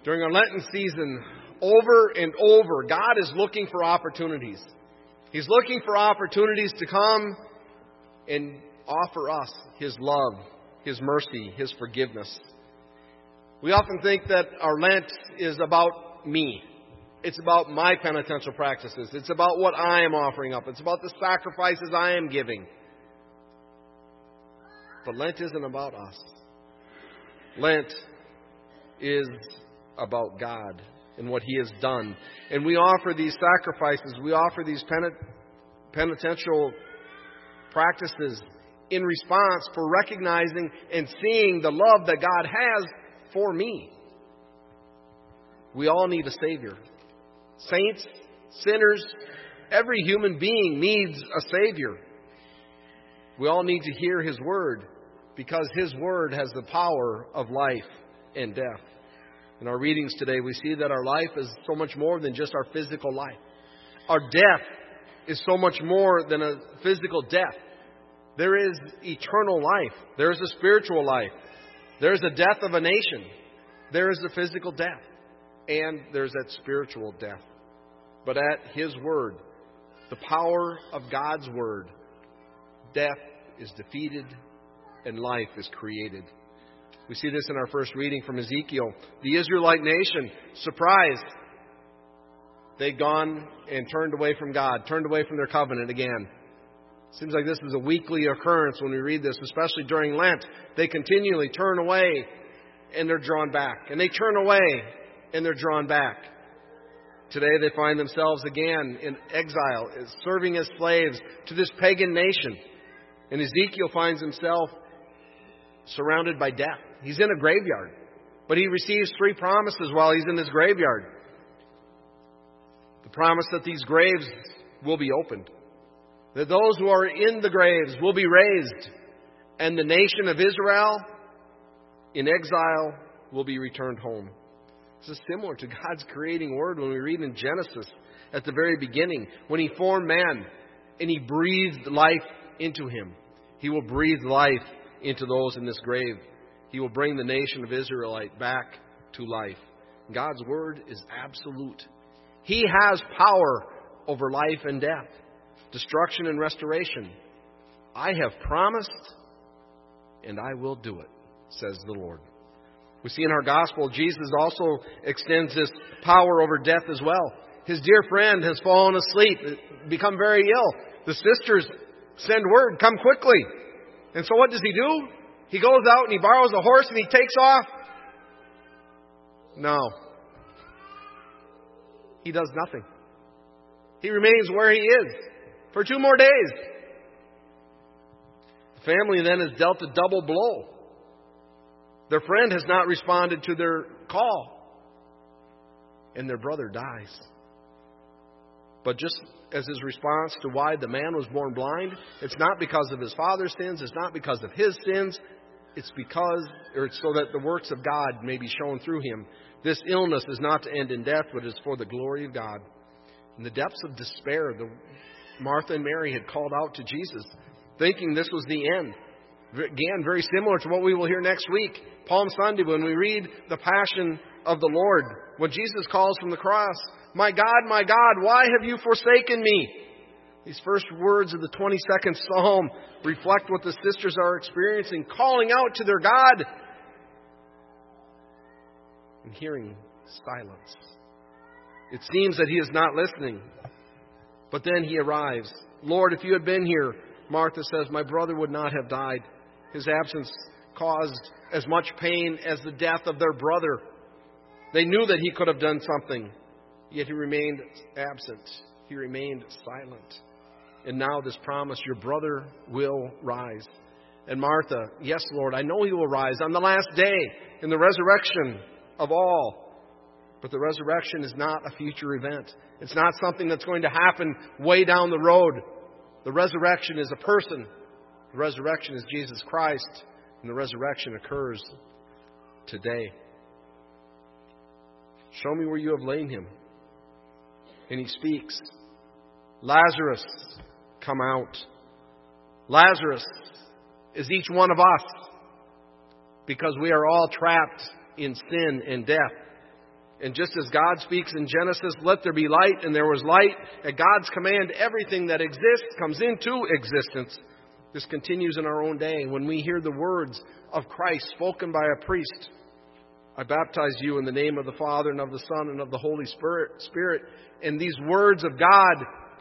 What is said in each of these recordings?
During our Lenten season, over and over, God is looking for opportunities. He's looking for opportunities to come and offer us His love, His mercy, His forgiveness. We often think that our Lent is about me. It's about my penitential practices. It's about what I am offering up. It's about the sacrifices I am giving. But Lent isn't about us. Lent is about God and what He has done. And we offer these sacrifices, we offer these penitential practices in response for recognizing and seeing the love that God has for me. We all need a Savior. Saints, sinners, every human being needs a Savior. We all need to hear His Word because His Word has the power of life and death. In our readings today, we see that our life is so much more than just our physical life. Our death is so much more than a physical death. There is eternal life. There is a spiritual life. There is a death of a nation. There is a physical death. And there's that spiritual death. But at His Word, the power of God's Word, death is defeated and life is created. We see this in our first reading from Ezekiel. The Israelite nation, surprised. They'd gone and turned away from God, turned away from their covenant again. Seems like this is a weekly occurrence when we read this, especially during Lent. They continually turn away and they're drawn back. And they turn away and they're drawn back. Today they find themselves again in exile, serving as slaves to this pagan nation. And Ezekiel finds himself surrounded by death. He's in a graveyard. But he receives 3 promises while he's in this graveyard. The promise that these graves will be opened. That those who are in the graves will be raised. And the nation of Israel in exile will be returned home. This is similar to God's creating word when we read in Genesis at the very beginning. When He formed man and He breathed life into him. He will breathe life into those in this grave. He will bring the nation of Israelite back to life. God's word is absolute. He has power over life and death, destruction and restoration. I have promised and I will do it, says the Lord. We see in our gospel, Jesus also extends this power over death as well. His dear friend has fallen asleep, become very ill. The sisters send word, come quickly. And so what does He do? He goes out and he borrows a horse and he takes off? No. He does nothing. He remains where he is for 2 more days. The family then is dealt a double blow. Their friend has not responded to their call. And their brother dies. But just as his response to why the man was born blind, it's not because of his father's sins, it's not because of his sins, it's so that the works of God may be shown through him. This illness is not to end in death, but is for the glory of God. In the depths of despair, Martha and Mary had called out to Jesus, thinking this was the end. Again, very similar to what we will hear next week, Palm Sunday, when we read the Passion of the Lord. When Jesus calls from the cross, my God, why have you forsaken me? These first words of the 22nd Psalm reflect what the sisters are experiencing, calling out to their God and hearing silence. It seems that He is not listening. But then He arrives. Lord, if you had been here, Martha says, my brother would not have died. His absence caused as much pain as the death of their brother. They knew that He could have done something, yet He remained absent. He remained silent. And now this promise, your brother will rise. And Martha, yes, Lord, I know He will rise on the last day in the resurrection of all. But the resurrection is not a future event. It's not something that's going to happen way down the road. The resurrection is a person. The resurrection is Jesus Christ. And the resurrection occurs today. Show me where you have laid him. And He speaks. Lazarus, come out. Lazarus is each one of us, because we are all trapped in sin and death. And just as God speaks in Genesis, let there be light, and there was light, at God's command, everything that exists comes into existence. This continues in our own day. When we hear the words of Christ spoken by a priest, I baptize you in the name of the Father and of the Son and of the Holy Spirit. And these words of God,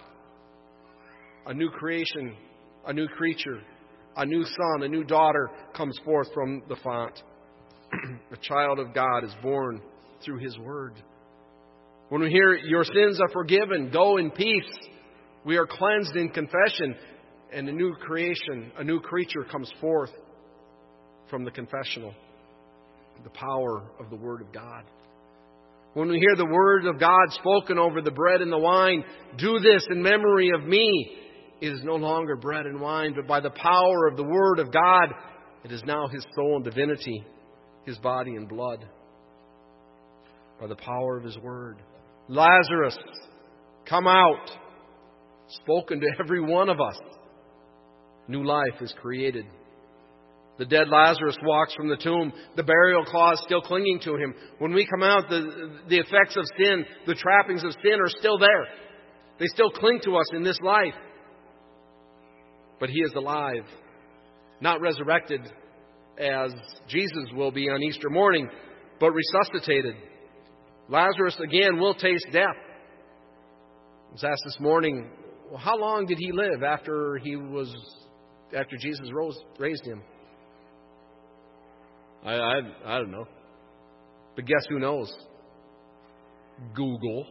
a new creation, a new creature, a new son, a new daughter comes forth from the font. A child of God is born through His Word. When we hear your sins are forgiven, go in peace, we are cleansed in confession, and a new creation, a new creature comes forth from the confessional. The power of the Word of God. When we hear the Word of God spoken over the bread and the wine, do this in memory of me. It is no longer bread and wine, but by the power of the Word of God, it is now His soul and divinity, His body and blood. By the power of His Word. Lazarus, come out. Spoken to every one of us. New life is created. The dead Lazarus walks from the tomb. The burial cloth still clinging to him. When we come out, the effects of sin, the trappings of sin are still there. They still cling to us in this life. But He is alive. Not resurrected as Jesus will be on Easter morning, but resuscitated. Lazarus again will taste death. I was asked this morning, well, how long did he live after Jesus raised him? I don't know. But guess who knows? Google.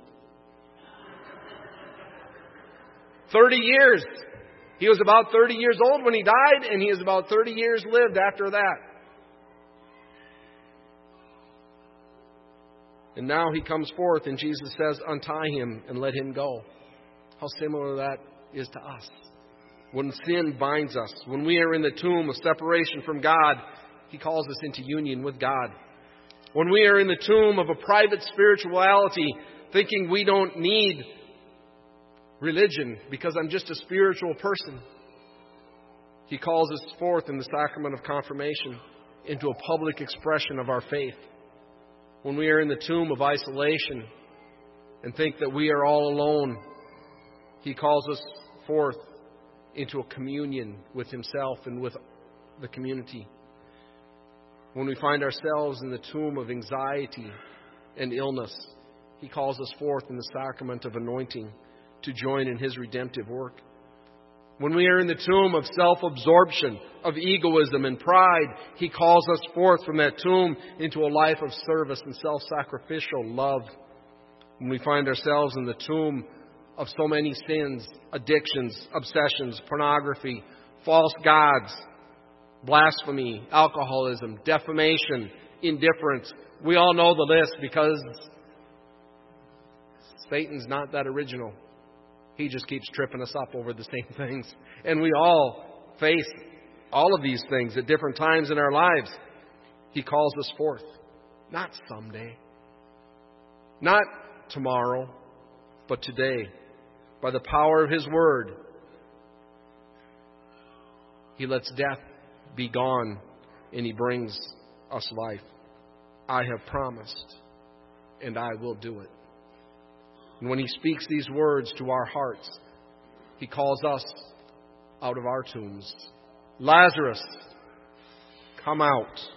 30 years. He was about 30 years old when he died, and he is about 30 years lived after that. And now He comes forth, and Jesus says, untie him and let him go. How similar that is to us. When sin binds us, when we are in the tomb of separation from God, He calls us into union with God. When we are in the tomb of a private spirituality, thinking we don't need religion because I'm just a spiritual person, He calls us forth in the sacrament of confirmation into a public expression of our faith. When we are in the tomb of isolation and think that we are all alone, He calls us forth into a communion with Himself and with the community. When we find ourselves in the tomb of anxiety and illness, He calls us forth in the sacrament of anointing to join in His redemptive work. When we are in the tomb of self-absorption, of egoism and pride, He calls us forth from that tomb into a life of service and self-sacrificial love. When we find ourselves in the tomb of so many sins, addictions, obsessions, pornography, false gods, blasphemy, alcoholism, defamation, indifference. We all know the list because Satan's not that original. He just keeps tripping us up over the same things. And we all face all of these things at different times in our lives. He calls us forth. Not someday. Not tomorrow. But today. By the power of His Word. He lets death be gone, and He brings us life. I have promised, and I will do it. And when He speaks these words to our hearts, He calls us out of our tombs. Lazarus, come out.